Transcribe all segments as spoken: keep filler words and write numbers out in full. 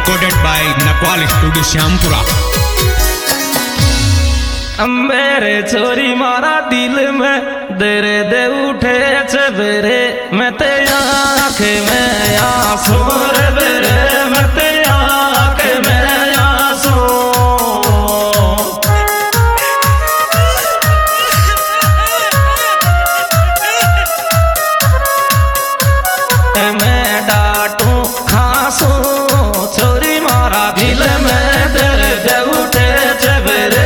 recorded by Nakwal Studio Syampura. मेरे छोरी मारा दिल में दरे दे उठे चबेरे मैं ते आँख में आंसू रे बेरे मैं ते आँख में आंसू मैं डांटू खांसू छोरी मारा दिल में दरे दे उठे चबेरे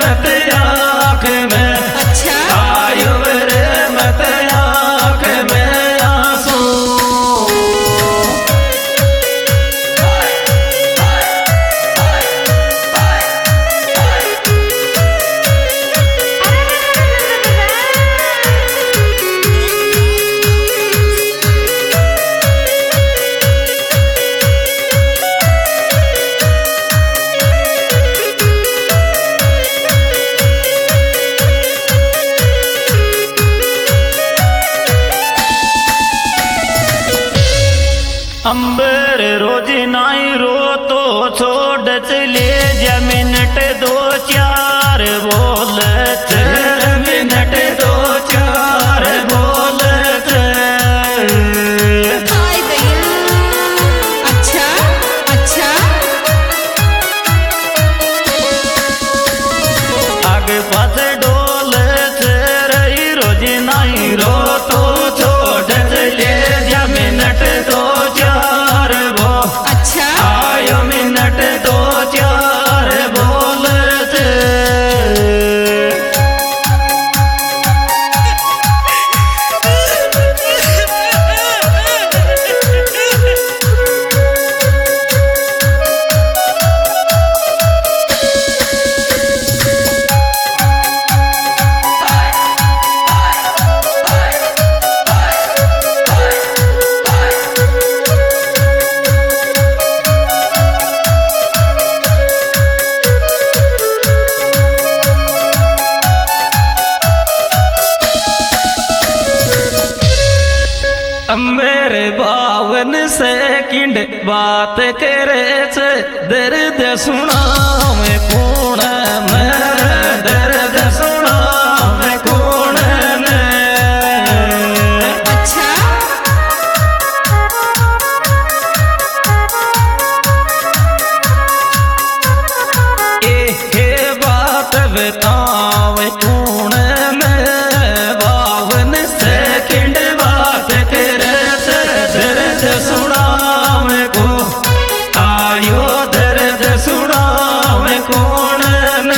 अंबर रोज नाई रो तो छोड़ चले जा मिनट दो चार बोल मिनट दो चार बोल अच्छा अच्छा आगे पास डोल रही रोज नाई रो तो छोड़ चले जा मिनट दो मेरे बावन सेकंड बात करे छे दर्द सुना मैं कौन मेरे दर्द सुना मैं कौन ने अच्छा ये बात बताओ कौन ने बावन सेकंड बात करे दर्द सुना मैं को आयो दर्द सुना मैं कौन ने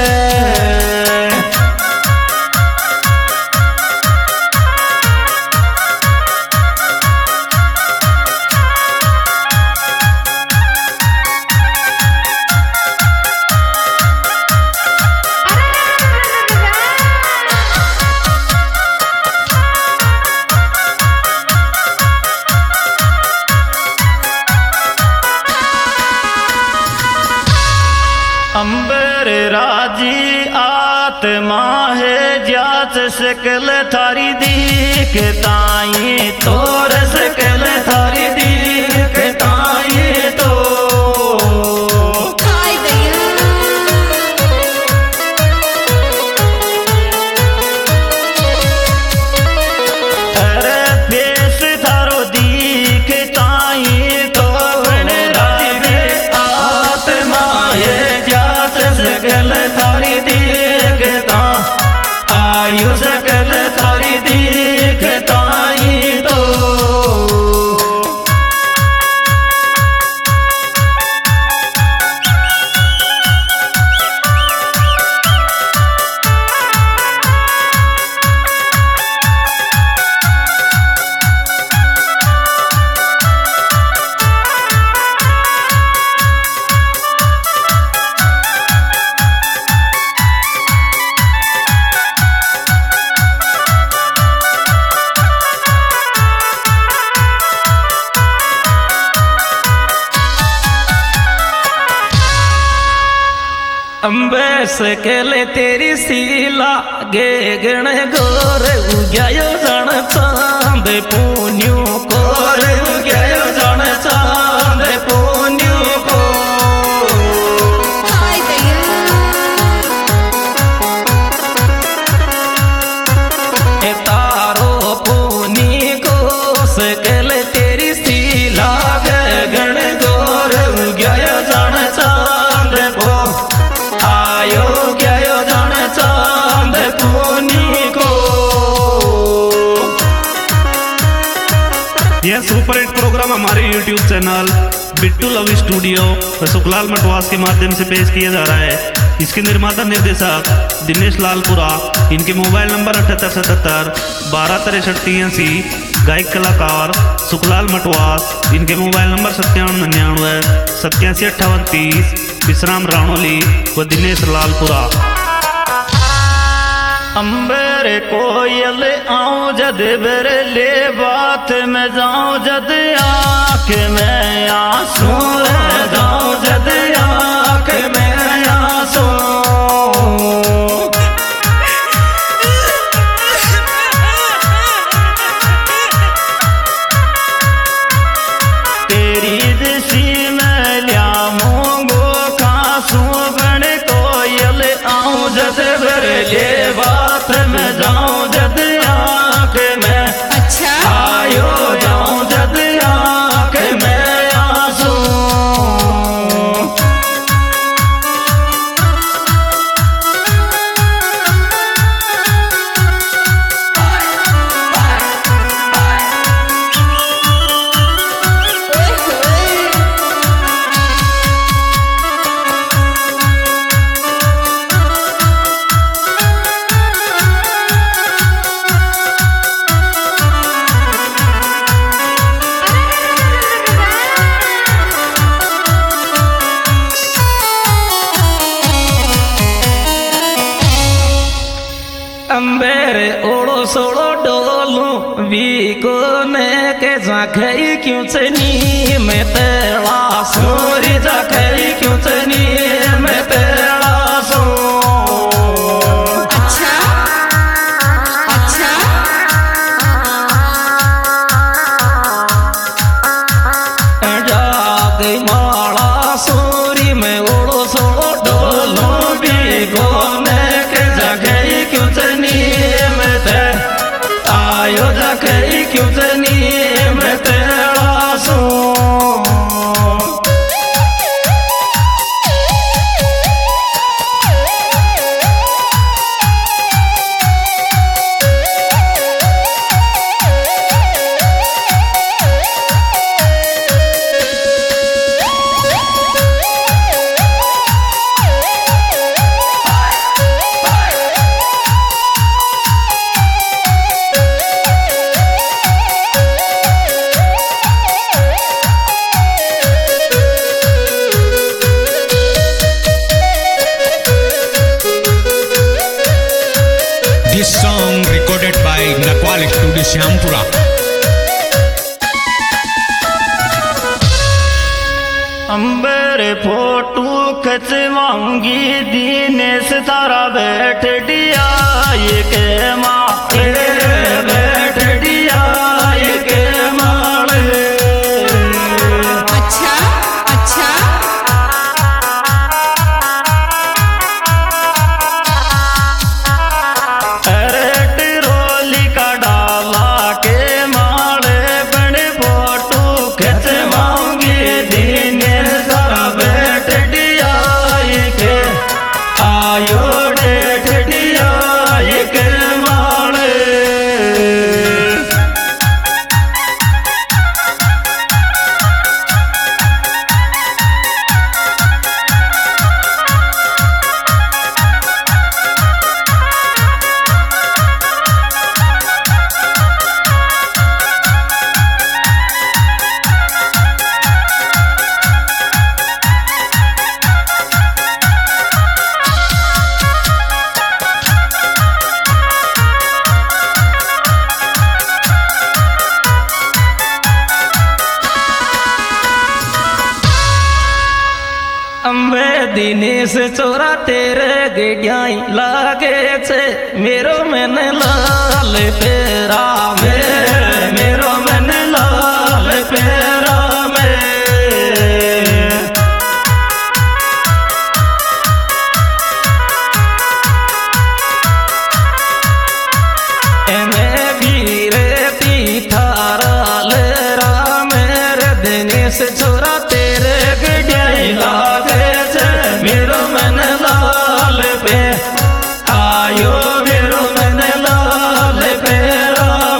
अंबर राजी आत्मा है जात सकल थारी दीख ताई तोर सकल थारी दीख ताई तो अरे देश थारो दीख ताई तो राजी आत्मा है सकल थारी देखता आयु सकल थारी देखता ही तो अंबे सकले तेरी सीला गे गण गोर उग्यायो जन चांद पुन्यू कोर उग्यायो जन चांद पुन्यू को यह सुपर हिट प्रोग्राम हमारे YouTube channel Bittu love studio और सुखलाल मटवास के माध्यम से पेश किया जा रहा है। इसके निर्माता निर्देशक दिनेश लालपुरा। इनके मोबाइल नंबर अठहत्तर सतहत्तर बारह तिरसठ तिरासी। गायक कलाकार सुखलाल मटवास। इनके मोबाइल नंबर सत्तावन निन्यानवे सत्यासी अट्ठावन तीस। विश्राम राणोली व दिनेश लालपुरा। अंबर कोयल आऊं जद बेरे ले बात में जाऊं जद आँख में आंसू रह जाऊं जद आँख में आंसू। तेरी दिशी में लियामूंगो खांसू बन कोयल आऊं जद बेरे ले बात में जाऊं जद आँख में अच्छा आयो जाऊं जद आँख में आंसू। ओए होए अंबेरे ओड़ो सोड़ो डोलू भी को ने के जाखई क्यों चनी मैं तेरा सूरी जाखई क्यों चनी मैं तेरा सो। अच्छा अच्छा जाग माला सूरी में ओड़ो सोड़ो डोलू भी को ने के जाखई क्यों चनी मैं ते आयो जाखई क्यों चनी मैं तेरा सो। This song recorded by Nakwal Studio Syampura. अंबर फोटो खचवाऊंगी दीनेश तारा बैठ दिया ये के माले बैठ दिया ये के माले। अच्छा अच्छा अरे टिरोली का डाला के माले बड़े फोटो खचवाऊंगी दीनेश तारा बैठ दिया ये के आयो बैठ दिया ये के माले। अम्बे दिनेश चोरा तेरे गेड़ियाई लागे छे मेरो मन लाल पेरा में मेरो मन लाल पेरा में। एमे भीरे तीथारा ले राम रे दिनेश चोरा तेरे गेड़ियाई लागे छे मेरो मन लाल पे आयो मेरो मन लाल पेरा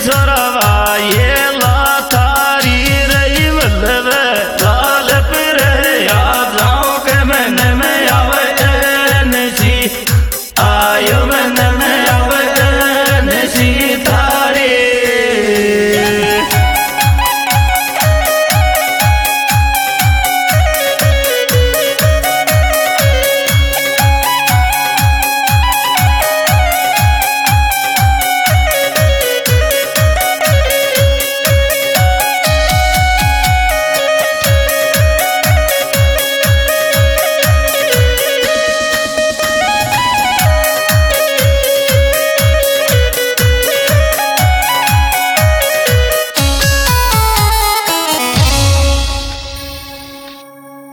छोरा